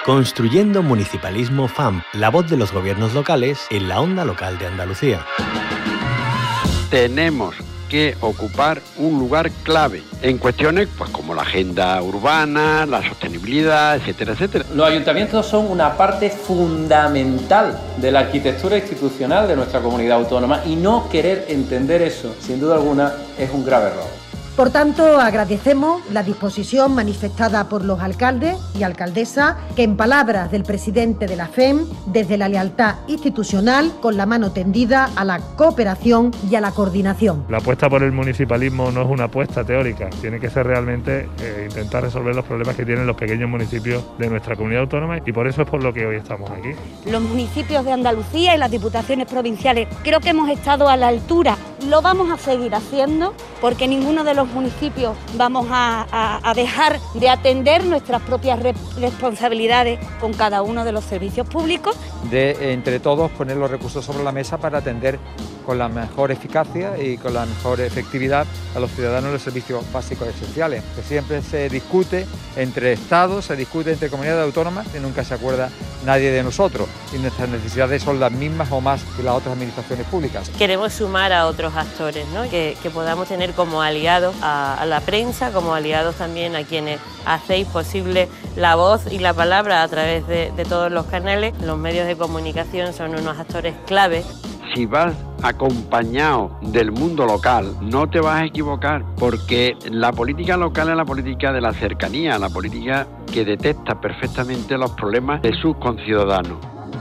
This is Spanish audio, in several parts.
Construyendo Municipalismo FAMP, la voz de los gobiernos locales en la onda local de Andalucía. Tenemos que ocupar un lugar clave en cuestiones pues como la agenda urbana, la sostenibilidad, etcétera, etcétera. Los ayuntamientos son una parte fundamental de la arquitectura institucional de nuestra comunidad autónoma y no querer entender eso, sin duda alguna, es un grave error. Por tanto, agradecemos la disposición manifestada por los alcaldes y alcaldesas que, en palabras del presidente de la FEM, desde la lealtad institucional, con la mano tendida a la cooperación y a la coordinación. La apuesta por el municipalismo no es una apuesta teórica, tiene que ser realmente intentar resolver los problemas que tienen los pequeños municipios de nuestra comunidad autónoma y por eso es por lo que hoy estamos aquí. Los municipios de Andalucía y las diputaciones provinciales creo que hemos estado a la altura, lo vamos a seguir haciendo porque ninguno de los municipios vamos a dejar de atender nuestras propias responsabilidades con cada uno de los servicios públicos. De entre todos poner los recursos sobre la mesa para atender con la mejor eficacia y con la mejor efectividad a los ciudadanos los servicios básicos esenciales, que siempre se discute entre estados, se discute entre comunidades autónomas y nunca se acuerda nadie de nosotros y nuestras necesidades son las mismas o más que las otras administraciones públicas. Queremos sumar a otros actores, ¿no? que podamos tener como aliados a la prensa, como aliados también a quienes hacéis posible la voz y la palabra a través de todos los canales. Los medios de comunicación son unos actores clave. Si vas acompañado del mundo local, no te vas a equivocar, porque la política local es la política de la cercanía, la política que detecta perfectamente los problemas de sus conciudadanos.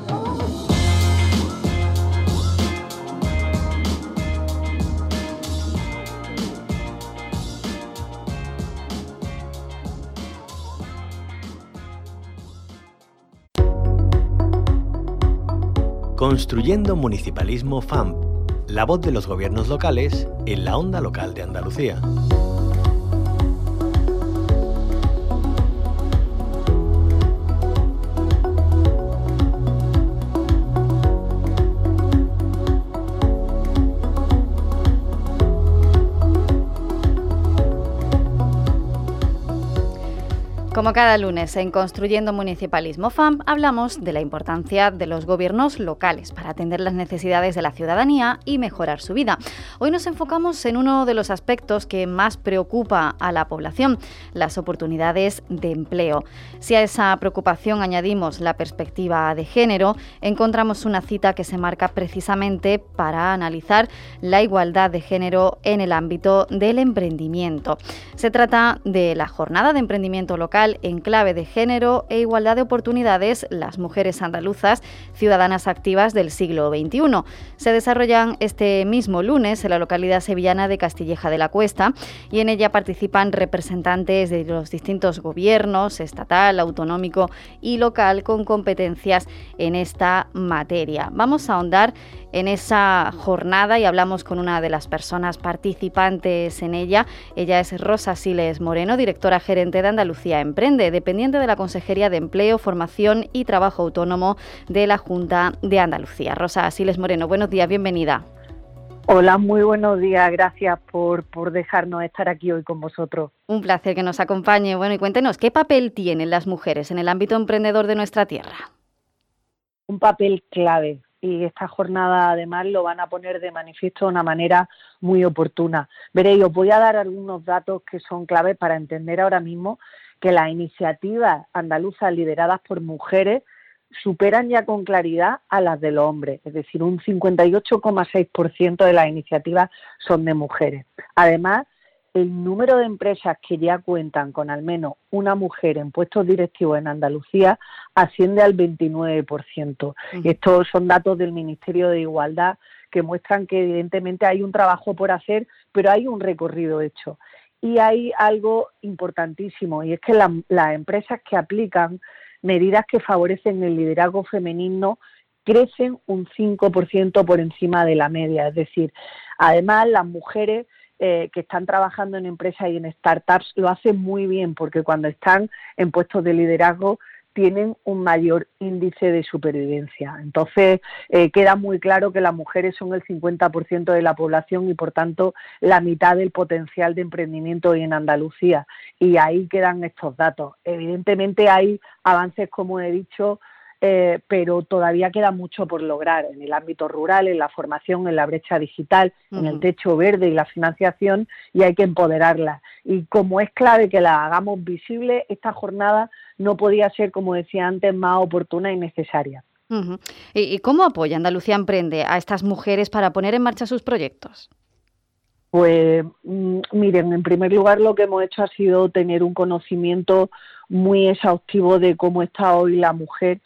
Construyendo Municipalismo FAMP, la voz de los gobiernos locales en la onda local de Andalucía. Como cada lunes en Construyendo Municipalismo FAMP hablamos de la importancia de los gobiernos locales para atender las necesidades de la ciudadanía y mejorar su vida. Hoy nos enfocamos en uno de los aspectos que más preocupa a la población, las oportunidades de empleo. Si a esa preocupación añadimos la perspectiva de género, encontramos una cita que se marca precisamente para analizar la igualdad de género en el ámbito del emprendimiento. Se trata de la Jornada de Emprendimiento Local en clave de género e igualdad de oportunidades, las mujeres andaluzas, ciudadanas activas del siglo XXI. Se desarrollan este mismo lunes en la localidad sevillana de Castilleja de la Cuesta y en ella participan representantes de los distintos gobiernos, estatal, autonómico y local, con competencias en esta materia. Vamos a ahondar en esa jornada y hablamos con una de las personas participantes en ella. Ella es Rosa Siles Moreno, directora gerente de Andalucía Emprende, dependiente de la Consejería de Empleo, Formación y Trabajo Autónomo de la Junta de Andalucía. Rosa Siles Moreno, buenos días, bienvenida. Hola, muy buenos días, gracias por dejarnos estar aquí hoy con vosotros. Un placer que nos acompañe. Bueno, y cuéntenos, ¿qué papel tienen las mujeres en el ámbito emprendedor de nuestra tierra? Un papel clave. Y esta jornada además lo van a poner de manifiesto de una manera muy oportuna. Veréis, os voy a dar algunos datos que son claves para entender ahora mismo que las iniciativas andaluzas lideradas por mujeres superan ya con claridad a las de los hombres, es decir, un 58,6% de las iniciativas son de mujeres. Además, el número de empresas que ya cuentan con al menos una mujer en puestos directivos en Andalucía asciende al 29%. Estos son datos del Ministerio de Igualdad que muestran que evidentemente hay un trabajo por hacer, pero hay un recorrido hecho. Y hay algo importantísimo, y es que las empresas que aplican medidas que favorecen el liderazgo femenino crecen un 5% por encima de la media. Es decir, además las mujeres que están trabajando en empresas y en startups lo hacen muy bien, porque cuando están en puestos de liderazgo tienen un mayor índice de supervivencia. Entonces, queda muy claro que las mujeres son el 50% de la población y, por tanto, la mitad del potencial de emprendimiento hoy en Andalucía. Y ahí quedan estos datos. Evidentemente hay avances, como he dicho, pero todavía queda mucho por lograr en el ámbito rural, en la formación, en la brecha digital, en el techo verde y la financiación, y hay que empoderarla. Y como es clave que la hagamos visible, esta jornada no podía ser, como decía antes, más oportuna y necesaria. ¿Y cómo apoya Andalucía Emprende a estas mujeres para poner en marcha sus proyectos? Pues miren, en primer lugar lo que hemos hecho ha sido tener un conocimiento muy exhaustivo de cómo está hoy la mujer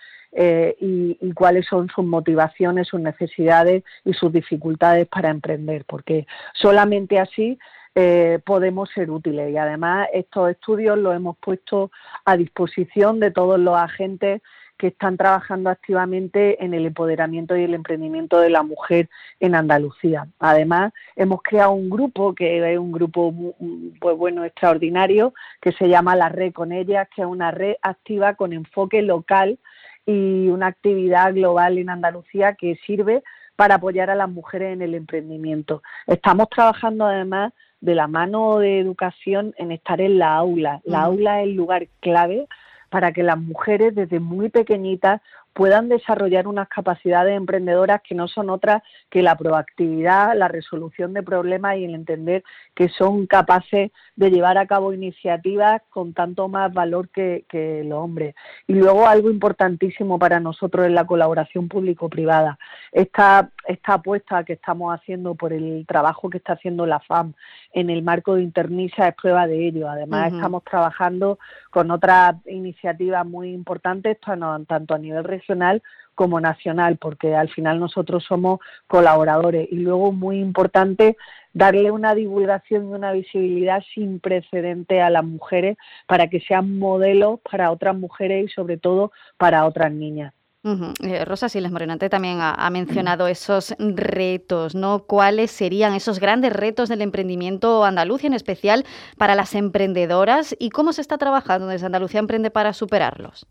y cuáles son sus motivaciones, sus necesidades y sus dificultades para emprender, porque solamente así podemos ser útiles. Y además estos estudios los hemos puesto a disposición de todos los agentes que están trabajando activamente en el empoderamiento y el emprendimiento de la mujer en Andalucía. Además, hemos creado un grupo, que es un grupo pues bueno, extraordinario, que se llama La Red con Ellas, que es una red activa con enfoque local y una actividad global en Andalucía que sirve para apoyar a las mujeres en el emprendimiento. Estamos trabajando además de la mano de educación en estar en la aula. La aula es el lugar clave para que las mujeres desde muy pequeñitas puedan desarrollar unas capacidades emprendedoras que no son otras que la proactividad, la resolución de problemas y el entender que son capaces de llevar a cabo iniciativas con tanto más valor que los hombres. Y luego algo importantísimo para nosotros es la colaboración público-privada. Esta apuesta que estamos haciendo por el trabajo que está haciendo la FAM en el marco de Internisa es prueba de ello. Además, estamos trabajando con otras iniciativas muy importantes, tanto a nivel regional como nacional, porque al final nosotros somos colaboradores. Y luego, muy importante, darle una divulgación y una visibilidad sin precedente a las mujeres para que sean modelos para otras mujeres y sobre todo para otras niñas. Rosa Siles Morenante también ha mencionado esos retos, ¿no? ¿Cuáles serían esos grandes retos del emprendimiento andaluz y en especial para las emprendedoras y cómo se está trabajando desde Andalucía Emprende para superarlos?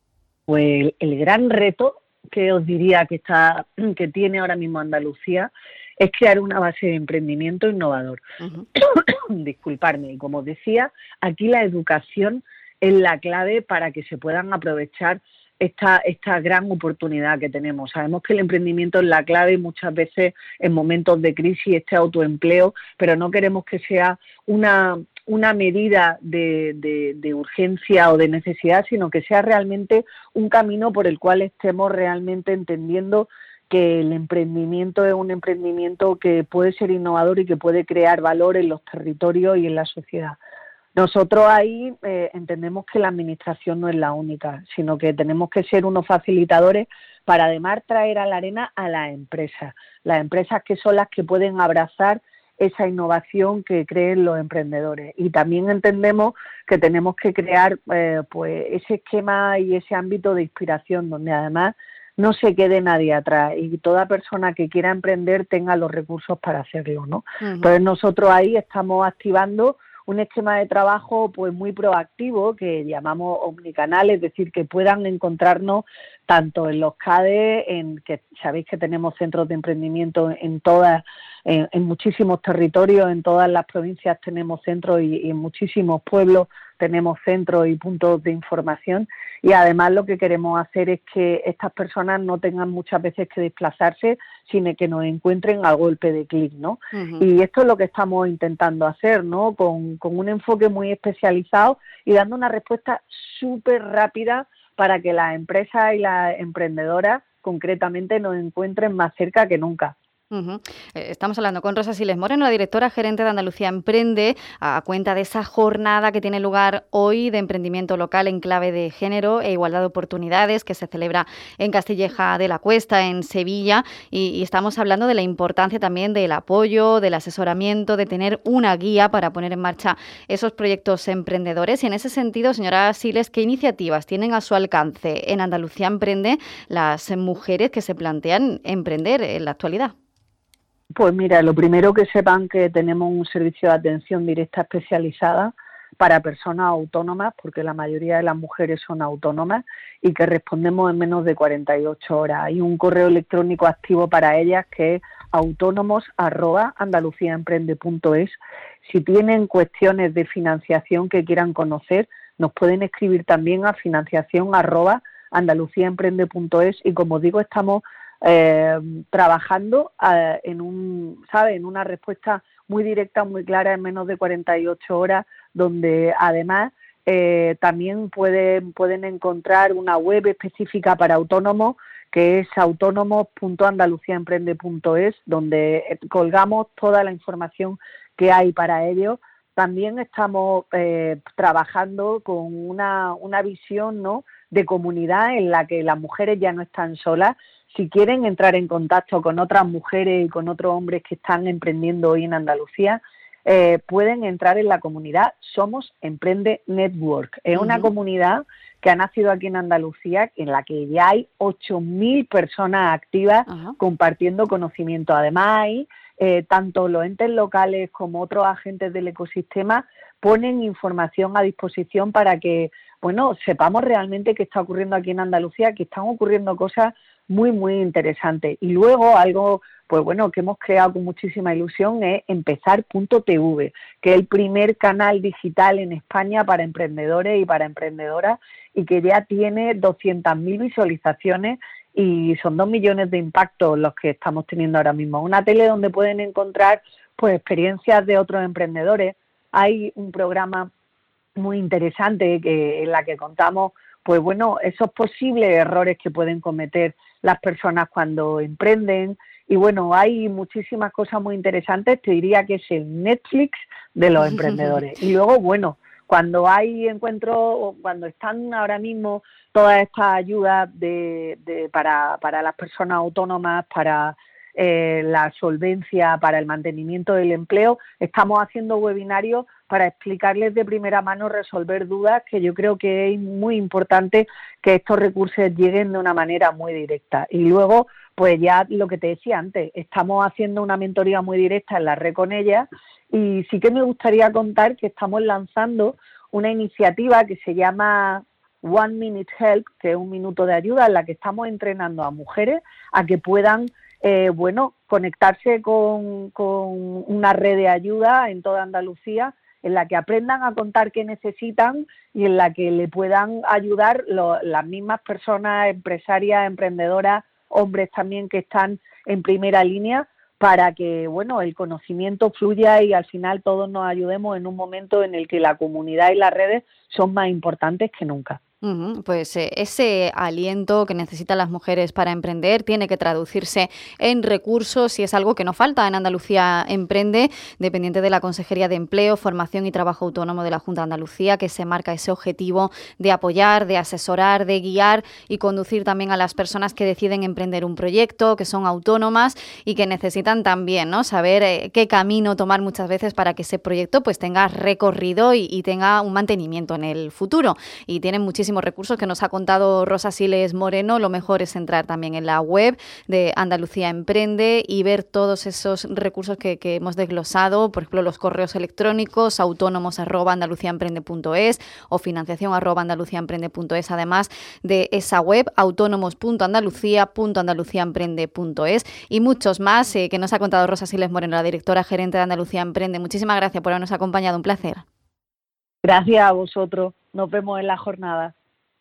Pues el gran reto que os diría que tiene ahora mismo Andalucía es crear una base de emprendimiento innovador. Disculparme, y como os decía, aquí la educación es la clave para que se puedan aprovechar esta gran oportunidad que tenemos. Sabemos que el emprendimiento es la clave muchas veces en momentos de crisis, este autoempleo, pero no queremos que sea una medida de urgencia o de necesidad, sino que sea realmente un camino por el cual estemos realmente entendiendo que el emprendimiento es un emprendimiento que puede ser innovador y que puede crear valor en los territorios y en la sociedad. Nosotros ahí entendemos que la administración no es la única, sino que tenemos que ser unos facilitadores para además traer a la arena a las empresas que son las que pueden abrazar esa innovación que creen los emprendedores. Y también entendemos que tenemos que crear pues ese esquema y ese ámbito de inspiración donde además no se quede nadie atrás y toda persona que quiera emprender tenga los recursos para hacerlo, ¿no? Entonces nosotros ahí estamos activando un esquema de trabajo pues muy proactivo que llamamos omnicanal, es decir, que puedan encontrarnos tanto en los CADE, que sabéis que tenemos centros de emprendimiento en muchísimos territorios, en todas las provincias tenemos centros y en muchísimos pueblos tenemos centros y puntos de información, y además lo que queremos hacer es que estas personas no tengan muchas veces que desplazarse, sino que nos encuentren al golpe de clic, ¿no? Y esto es lo que estamos intentando hacer, ¿no? Con un enfoque muy especializado y dando una respuesta súper rápida para que las empresas y las emprendedoras concretamente nos encuentren más cerca que nunca. Estamos hablando con Rosa Siles Moreno, la directora gerente de Andalucía Emprende, a cuenta de esa jornada que tiene lugar hoy de emprendimiento local en clave de género e igualdad de oportunidades que se celebra en Castilleja de la Cuesta, en Sevilla, y estamos hablando de la importancia también del apoyo, del asesoramiento, de tener una guía para poner en marcha esos proyectos emprendedores. Y en ese sentido, señora Siles, ¿qué iniciativas tienen a su alcance en Andalucía Emprende las mujeres que se plantean emprender en la actualidad? Pues mira, lo primero que sepan que tenemos un servicio de atención directa especializada para personas autónomas, porque la mayoría de las mujeres son autónomas y que respondemos en menos de 48 horas. Hay un correo electrónico activo para ellas que es autónomos@andaluciaemprende.es. Si tienen cuestiones de financiación que quieran conocer, nos pueden escribir también a financiación@andaluciaemprende.es y, como digo, estamos trabajando en una respuesta muy directa, muy clara en menos de 48 horas, donde además también pueden encontrar una web específica para autónomos, que es autónomos.andaluciaemprende.es, donde colgamos toda la información que hay para ellos. También estamos trabajando con una visión, ¿no?, de comunidad en la que las mujeres ya no están solas. Si quieren entrar en contacto con otras mujeres y con otros hombres que están emprendiendo hoy en Andalucía, pueden entrar en la comunidad Somos Emprende Network. Es una comunidad que ha nacido aquí en Andalucía, en la que ya hay 8.000 personas activas compartiendo conocimiento. Además, hay tanto los entes locales como otros agentes del ecosistema ponen información a disposición para que, bueno, sepamos realmente qué está ocurriendo aquí en Andalucía, que están ocurriendo cosas muy, muy interesantes. Y luego algo, pues bueno, que hemos creado con muchísima ilusión es Empezar.tv, que es el primer canal digital en España para emprendedores y para emprendedoras, y que ya tiene 200.000 visualizaciones y son 2 millones de impactos los que estamos teniendo ahora mismo. Una tele donde pueden encontrar pues experiencias de otros emprendedores. Hay un programa muy interesante en la que contamos, pues bueno, esos posibles errores que pueden cometer las personas cuando emprenden. Y bueno, hay muchísimas cosas muy interesantes. Te diría que es el Netflix de los emprendedores. Y luego, bueno, cuando hay encuentros, cuando están ahora mismo todas estas ayudas para las personas autónomas, para la solvencia, para el mantenimiento del empleo, estamos haciendo webinarios para explicarles de primera mano, resolver dudas, que yo creo que es muy importante que estos recursos lleguen de una manera muy directa. Y luego, pues ya lo que te decía antes, estamos haciendo una mentoría muy directa en la red con ellas, y sí que me gustaría contar que estamos lanzando una iniciativa que se llama One Minute Help, que es un minuto de ayuda, en la que estamos entrenando a mujeres a que puedan conectarse con una red de ayuda en toda Andalucía, en la que aprendan a contar qué necesitan y en la que le puedan ayudar las mismas personas, empresarias, emprendedoras, hombres también que están en primera línea, para que, bueno, el conocimiento fluya y al final todos nos ayudemos en un momento en el que la comunidad y las redes son más importantes que nunca. Pues ese aliento que necesitan las mujeres para emprender tiene que traducirse en recursos, y es algo que no falta en Andalucía Emprende, dependiente de la Consejería de Empleo, Formación y Trabajo Autónomo de la Junta de Andalucía, que se marca ese objetivo de apoyar, de asesorar, de guiar y conducir también a las personas que deciden emprender un proyecto, que son autónomas y que necesitan también, ¿no?, saber qué camino tomar muchas veces para que ese proyecto pues tenga recorrido y tenga un mantenimiento en el futuro. Y tienen muchísimos recursos que nos ha contado Rosa Siles Moreno. Lo mejor es entrar también en la web de Andalucía Emprende y ver todos esos recursos que hemos desglosado, por ejemplo, los correos electrónicos autónomos@andaluciaemprende.es o financiación@andaluciaemprende.es, además de esa web autónomos.andalucía.andaluciaemprende.es y muchos más que nos ha contado Rosa Siles Moreno, la directora gerente de Andalucía Emprende. Muchísimas gracias por habernos acompañado, un placer. Gracias a vosotros, nos vemos en la jornada.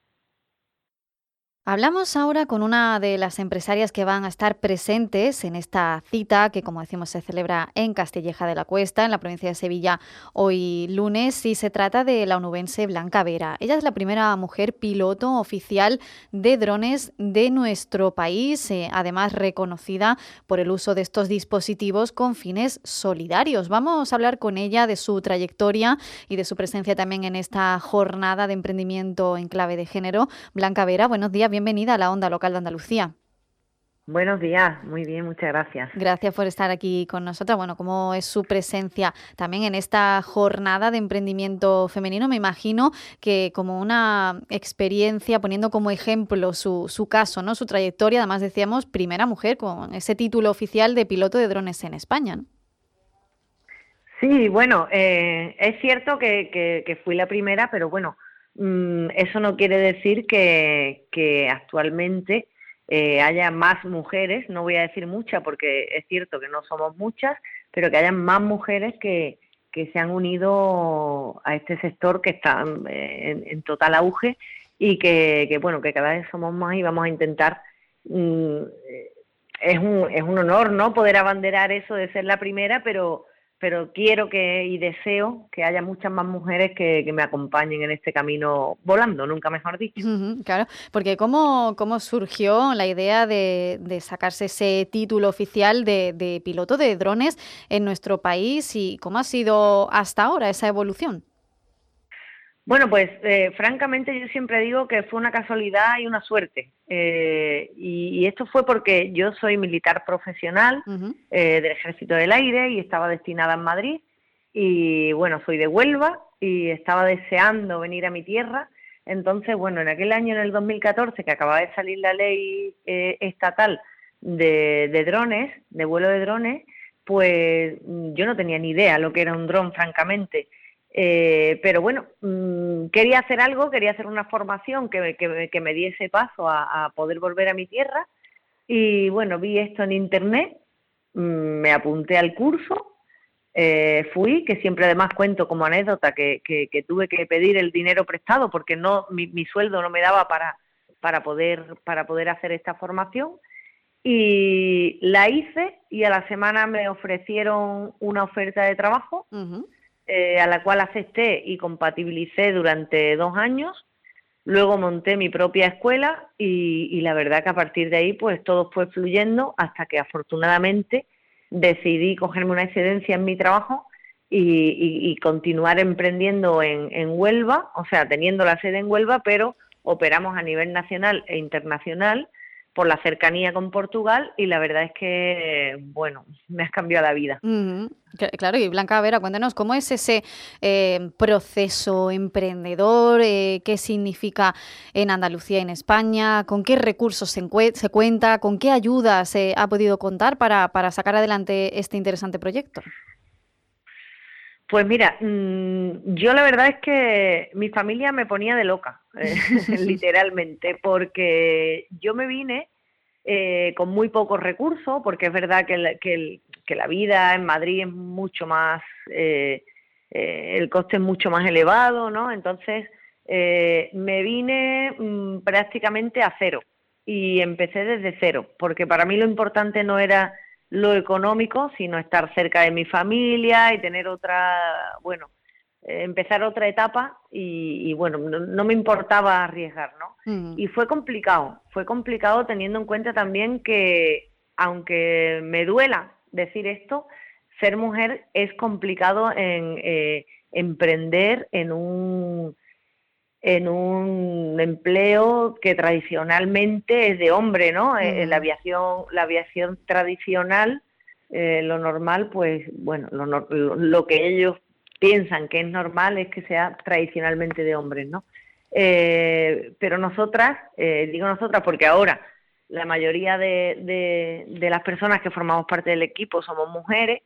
Hablamos ahora con una de las empresarias que van a estar presentes en esta cita que, como decimos, se celebra en Castilleja de la Cuesta, en la provincia de Sevilla, hoy lunes, y se trata de la onubense Blanca Vera. Ella es la primera mujer piloto oficial de drones de nuestro país, además reconocida por el uso de estos dispositivos con fines solidarios. Vamos a hablar con ella de su trayectoria y de su presencia también en esta jornada de emprendimiento en clave de género. Blanca Vera, buenos días. Bienvenida a la Onda Local de Andalucía. Buenos días, muy bien, muchas gracias. Gracias por estar aquí con nosotras. Bueno, ¿cómo es su presencia también en esta jornada de emprendimiento femenino? Me imagino que como una experiencia, poniendo como ejemplo su caso, ¿no?, su trayectoria, además decíamos, primera mujer con ese título oficial de piloto de drones en España, ¿no? Sí, bueno, es cierto que fui la primera, pero bueno, eso no quiere decir que actualmente haya más mujeres, no voy a decir muchas porque es cierto que no somos muchas, pero que haya más mujeres que se han unido a este sector que está en total auge y que bueno, que cada vez somos más y vamos a intentar... es un honor, ¿no?, poder abanderar eso de ser la primera, pero quiero y deseo que haya muchas más mujeres que me acompañen en este camino volando, nunca mejor dicho. Claro, porque ¿cómo surgió la idea de sacarse ese título oficial de piloto de drones en nuestro país y cómo ha sido hasta ahora esa evolución? Bueno, pues francamente yo siempre digo que fue una casualidad y una suerte. Y esto fue porque yo soy militar profesional del Ejército del Aire y estaba destinada en Madrid. Y bueno, soy de Huelva y estaba deseando venir a mi tierra. Entonces, bueno, en aquel año, en el 2014, que acababa de salir la ley estatal de drones, de vuelo de drones, pues yo no tenía ni idea lo que era un dron, francamente. Pero bueno, quería hacer algo, quería hacer una formación que me diese paso a poder volver a mi tierra y bueno, vi esto en internet, me apunté al curso, fui, que siempre además cuento como anécdota que tuve que pedir el dinero prestado porque no mi sueldo no me daba para poder hacer esta formación y la hice y a la semana me ofrecieron una oferta de trabajo. A la cual acepté y compatibilicé durante 2 años. Luego monté mi propia escuela y la verdad que a partir de ahí pues todo fue fluyendo hasta que afortunadamente decidí cogerme una excedencia en mi trabajo y continuar emprendiendo en Huelva, o sea, teniendo la sede en Huelva, pero operamos a nivel nacional e internacional por la cercanía con Portugal y la verdad es que, bueno, me has cambiado la vida. Claro, y Blanca Vera, cuéntanos, ¿cómo es ese proceso emprendedor? ¿Qué significa en Andalucía y en España? ¿Con qué recursos se cuenta? ¿Con qué ayuda se ha podido contar para sacar adelante este interesante proyecto? Pues mira, yo la verdad es que mi familia me ponía de loca, literalmente, porque yo me vine con muy pocos recursos, porque es verdad que la vida en Madrid es mucho más, el coste es mucho más elevado, ¿no? Entonces me vine prácticamente a cero y empecé desde cero, porque para mí lo importante no era lo económico, sino estar cerca de mi familia y tener empezar otra etapa y bueno, no me importaba arriesgar, ¿no? Y fue complicado teniendo en cuenta también que, aunque me duela decir esto, ser mujer es complicado en emprender en un empleo que tradicionalmente es de hombre, ¿no? La aviación tradicional, lo normal, pues bueno, lo que ellos piensan que es normal es que sea tradicionalmente de hombres, ¿no? Pero nosotras, digo nosotras porque ahora la mayoría de las personas que formamos parte del equipo somos mujeres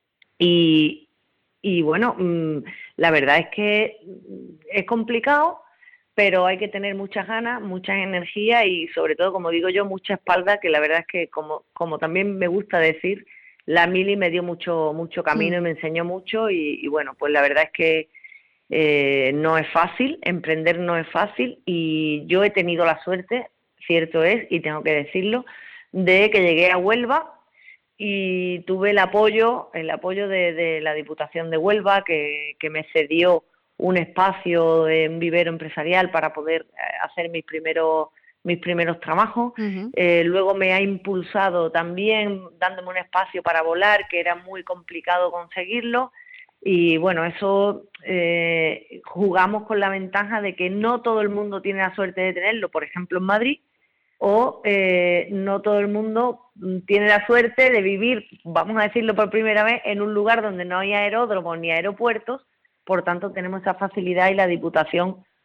y bueno, la verdad es que es complicado, pero hay que tener muchas ganas, mucha energía y sobre todo, como digo yo, mucha espalda, que la verdad es que como también me gusta decir, la Mili me dio mucho camino y me enseñó mucho y bueno, pues la verdad es que no es fácil, emprender no es fácil y yo he tenido la suerte, cierto es, y tengo que decirlo, de que llegué a Huelva y tuve el apoyo de la Diputación de Huelva que me cedió un espacio en vivero empresarial para poder hacer mis primeros trabajos. Luego me ha impulsado también dándome un espacio para volar, que era muy complicado conseguirlo. Y bueno, eso jugamos con la ventaja de que no todo el mundo tiene la suerte de tenerlo, por ejemplo en Madrid, o no todo el mundo tiene la suerte de vivir, vamos a decirlo por primera vez, en un lugar donde no hay aeródromos ni aeropuertos. Por tanto tenemos esa facilidad y la Diputación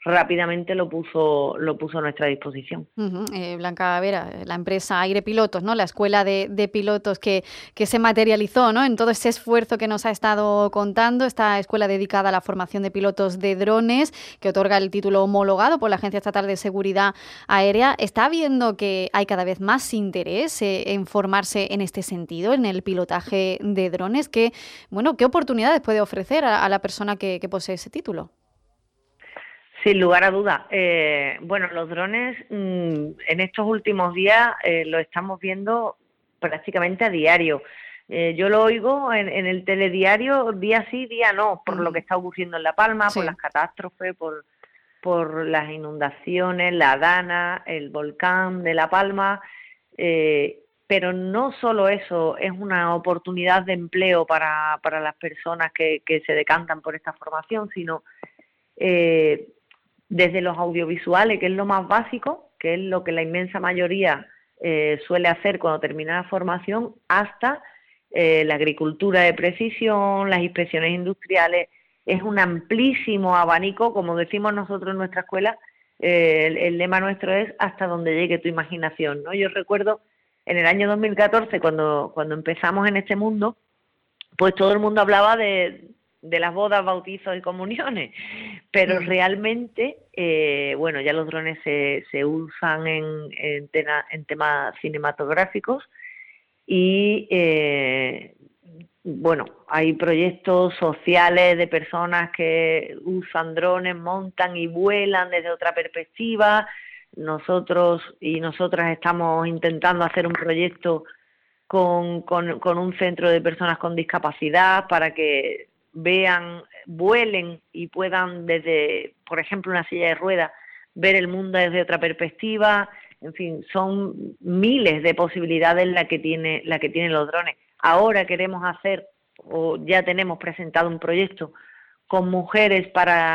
rápidamente lo puso a nuestra disposición. Blanca Vera, la empresa Aire Pilotos, ¿no? La escuela de pilotos que se materializó, ¿no? En todo ese esfuerzo que nos ha estado contando, esta escuela dedicada a la formación de pilotos de drones, que otorga el título homologado por la Agencia Estatal de Seguridad Aérea. ¿Está viendo que hay cada vez más interés en formarse en este sentido, en el pilotaje de drones? ¿Qué oportunidades puede ofrecer a la persona que posee ese título? Sin lugar a dudas. Los drones en estos últimos días lo estamos viendo prácticamente a diario. Yo lo oigo en el telediario día sí, día no, por lo que está ocurriendo en La Palma, por las catástrofes, por las inundaciones, la Dana, el volcán de La Palma. Pero no solo eso, es una oportunidad de empleo para las personas que se decantan por esta formación, sino desde los audiovisuales, que es lo más básico, que es lo que la inmensa mayoría suele hacer cuando termina la formación, hasta la agricultura de precisión, las inspecciones industriales. Es un amplísimo abanico, como decimos nosotros en nuestra escuela, el lema nuestro es hasta donde llegue tu imaginación, ¿no? Yo recuerdo en el año 2014, cuando empezamos en este mundo, pues todo el mundo hablaba de las bodas, bautizos y comuniones, pero realmente, ya los drones se usan en temas cinematográficos y, hay proyectos sociales de personas que usan drones, montan y vuelan desde otra perspectiva. Nosotros y nosotras estamos intentando hacer un proyecto con un centro de personas con discapacidad para que vuelen y puedan desde, por ejemplo, una silla de ruedas, ver el mundo desde otra perspectiva. En fin, son miles de posibilidades la que tienen los drones. Ahora queremos hacer, o ya tenemos presentado un proyecto con mujeres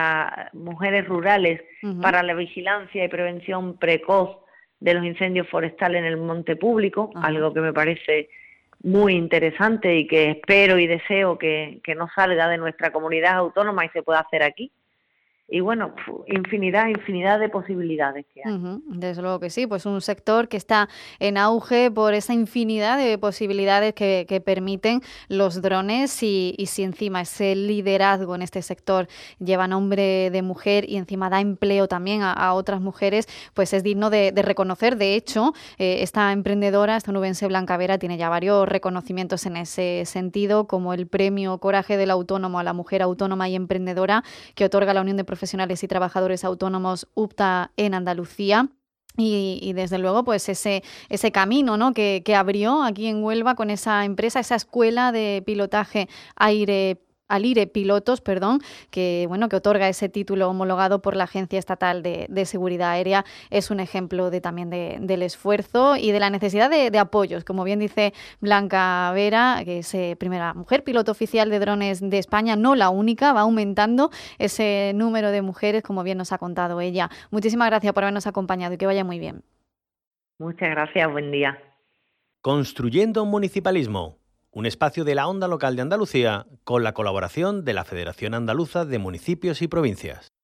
rurales para la vigilancia y prevención precoz de los incendios forestales en el monte público, algo que me parece muy interesante y que espero y deseo que no salga de nuestra comunidad autónoma y se pueda hacer aquí. Y infinidad de posibilidades que hay. Desde luego que sí, pues un sector que está en auge por esa infinidad de posibilidades que permiten los drones y si encima ese liderazgo en este sector lleva nombre de mujer y encima da empleo también a otras mujeres, pues es digno de reconocer. De hecho, esta emprendedora, esta onubense Blanca Vera, tiene ya varios reconocimientos en ese sentido, como el premio Coraje del Autónomo a la Mujer Autónoma y Emprendedora que otorga la Unión de Profesionales y Trabajadores Autónomos UPTA en Andalucía. Y desde luego pues ese camino, ¿no?, que abrió aquí en Huelva con esa empresa, esa escuela de pilotaje Aire Pilotos, que otorga ese título homologado por la Agencia Estatal de Seguridad Aérea, es un ejemplo también del esfuerzo y de la necesidad de apoyos. Como bien dice Blanca Vera, que es primera mujer piloto oficial de drones de España, no la única, va aumentando ese número de mujeres, como bien nos ha contado ella. Muchísimas gracias por habernos acompañado y que vaya muy bien. Muchas gracias, buen día. Construyendo Municipalismo, un espacio de la Onda Local de Andalucía con la colaboración de la Federación Andaluza de Municipios y Provincias.